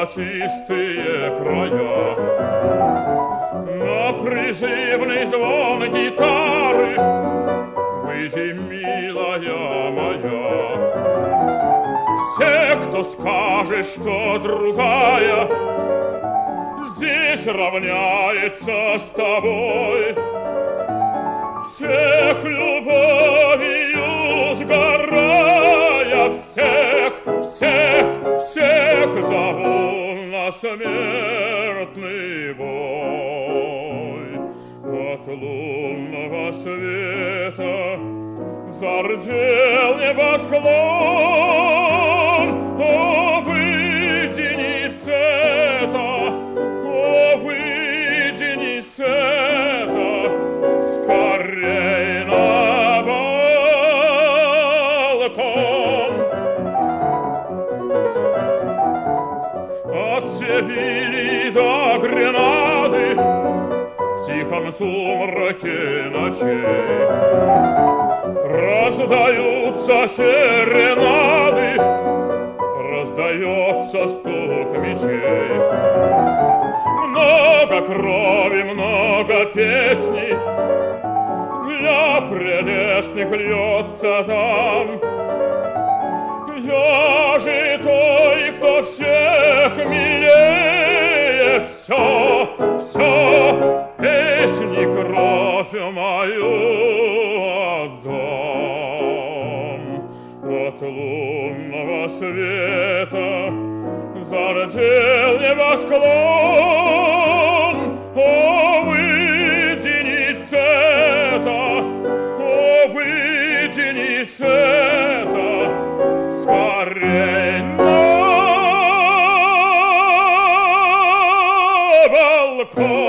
на чистые края, на призывный звон гитары. Выйди, милая моя, все, кто скажет, что другая здесь равняется с тобой, всех любовью сгорая, всех зову на смертный бой. От лунного света зардел небосклон. О, выйди, Нисета, о, выйди, Нисета, скорей на балкон. От Севильи до Гренады в тихом сумраке ночей раздаются серенады, раздается стук мечей. Много крови, много песней для прелестных льется там. Я же той, кто всех милее, все, песни, кровь мою отдам. От лунного света зардел небосклон. О, выйди, Нисета, о, выйди, Нисета, скорей на балкон.